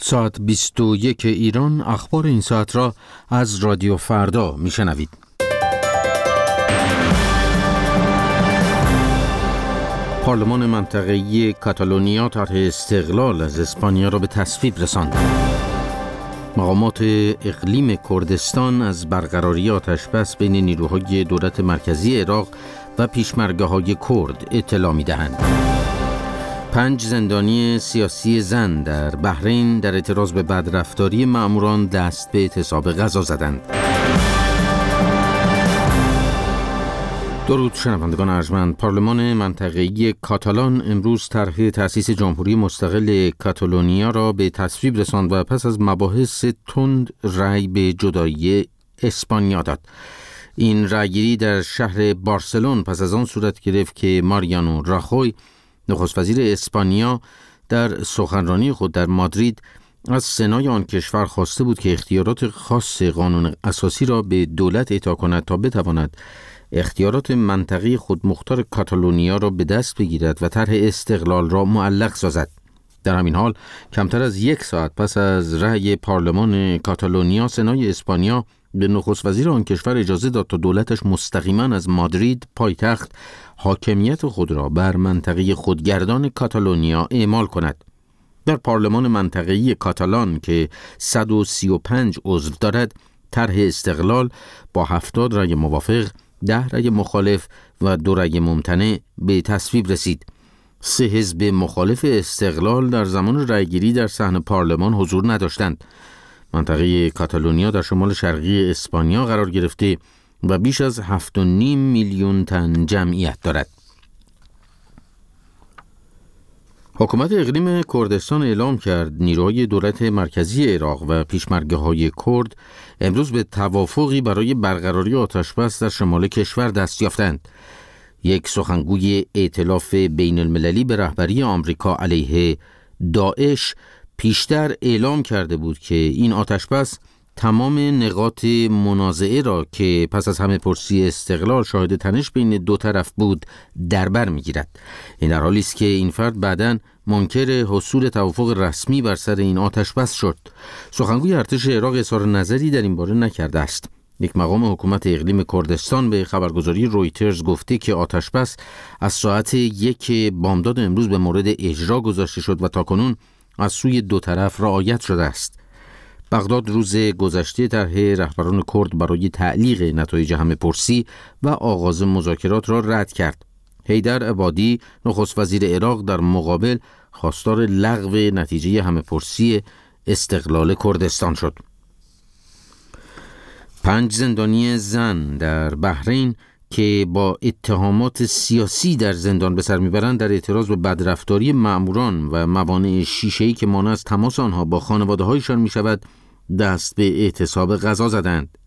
ساعت 21 ایران. اخبار این ساعت را از رادیو فردا میشنوید. پارلمان منطقه‌ای کاتالونیا طرح استقلال از اسپانیا را به تصویب رساند. مقامات اقلیم کردستان از برقراری آتش‌بس بین نیروهای دولت مرکزی عراق و پیشمرگه‌های کرد اطلاع می‌دهند. 5 زندانی سیاسی زن در بحرین در اعتراض به بدرفتاری مأموران دست به اعتصاب غذا زدند. درود شنوندگان ارجمند. پارلمان منطقه‌ای کاتالان امروز طرح تأسیس جمهوری مستقل کاتالونیا را به تصویب رساند و پس از مباحث تند رأی به جدایی اسپانیا داد. این رأیگیری در شهر بارسلون پس از آن صورت گرفت که ماریانو راخوی نخست وزیر اسپانیا در سخنرانی خود در مادرید از سنای آن کشور خواسته بود که اختیارات خاص قانون اساسی را به دولت اعطا کند تا بتواند اختیارات منطقی خودمختار کاتالونیا را به دست بگیرد و طرح استقلال را معلق سازد. در همین حال کمتر از 1 ساعت پس از رأی پارلمان کاتالونیا، سنای اسپانیا به نخست وزیر آن کشور اجازه داد تا دولتش مستقیما از مادرید پایتخت حاکمیت خود را بر منطقه خودگردان کاتالونیا اعمال کند. در پارلمان منطقه‌ای کاتالان که 135 عضو دارد، طرح استقلال با 70 رأی موافق، 10 رأی مخالف و 2 رأی ممتنع به تصویب رسید. 3 حزب مخالف استقلال در زمان رأیگیری در صحن پارلمان حضور نداشتند. منطقه کاتالونیا در شمال شرقی اسپانیا قرار گرفته و بیش از 7.5 میلیون تن جمعیت دارد. حکومت اقلیم کردستان اعلام کرد نیروهای دولت مرکزی عراق و پیشمرگه‌های کرد امروز به توافقی برای برقراری آتش‌بس در شمال کشور دست یافتند. یک سخنگوی ائتلاف بین المللی به رهبری آمریکا علیه داعش پیشتر اعلام کرده بود که این آتش‌بس تمام نقاط منازعه را که پس از همه پرسی استقلال شاهد تنش بین دو طرف بود در بر می‌گیرد. این در حالی است که این فرد بعداً منکر حصول توافق رسمی بر سر این آتش‌بس شد. سخنگوی ارتش عراق اظهار نظری در این باره نکرده است. یک مقام حکومت اقلیم کردستان به خبرگزاری رویترز گفته که آتش‌بس از ساعت 1 بامداد امروز به مورد اجرا گذاشته شد و تاکنون از سوی دو طرف رعایت شده است. بغداد روز گذشته طرح رهبران کرد برای تعلیق نتایج همه‌پرسی و آغاز مذاکرات را رد کرد. حیدر عبادی نخست وزیر عراق در مقابل خواستار لغو نتیجه همه‌پرسی استقلال کردستان شد. 5 زندانی زن در بحرین که با اتهامات سیاسی در زندان به سر میبرند در اعتراض به بدرفتاری مأموران و موانع شیشه‌ای که مانع از تماس آنها با خانواده‌هایشان میشود دست به اعتصاب غذا زدند.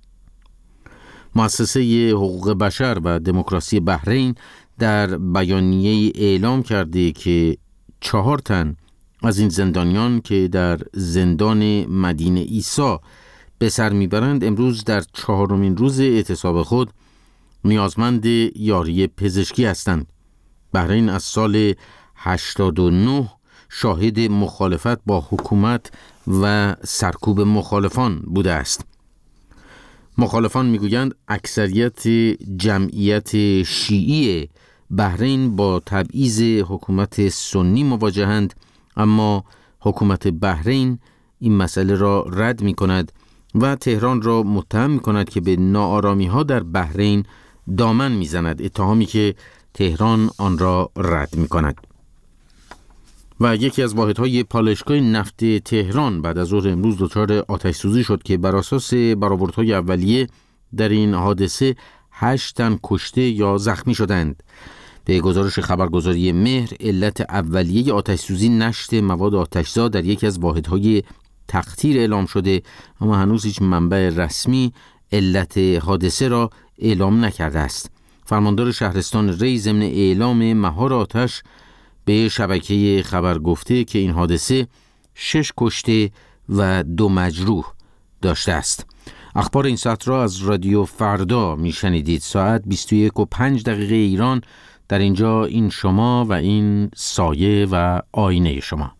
مؤسسه حقوق بشر و دموکراسی بحرین در بیانیه اعلام کرده که 4 تن از این زندانیان که در زندان مدینه عیسی به سر میبرند امروز در 4مین روز اعتصاب خود نیازمند یاری پزشکی هستند. بحرین از سال 89 شاهد مخالفت با حکومت و سرکوب مخالفان بوده است. مخالفان میگویند اکثریت جمعیت شیعی بحرین با تبعیض حکومت سنی مواجهند، اما حکومت بحرین این مسئله را رد می کند و تهران را متهم می کند که به ناآرامی ها در بحرین دامن می زند، اتهامی که تهران آن را رد می کند. و یکی از واحدهای پالایشگاه نفت تهران بعد از ظهر امروز دچار آتش سوزی شد که بر اساس برآوردهای اولیه در این حادثه 8 تن کشته یا زخمی شدند. به گزارش خبرگزاری مهر، علت اولیه آتش سوزی نشت مواد آتشزا در یکی از واحدهای تقطیر اعلام شده، اما هنوز هیچ منبع رسمی علت حادثه را اعلام نکرده است. فرماندار شهرستان ری ضمن اعلام مهار آتش به شبکه خبر گفته که این حادثه 6 کشته و 2 مجروح داشته است. اخبار این ساعت را از رادیو فردا میشنیدید. ساعت 21:05 ایران. در اینجا این شما و این سایه و آینه شما.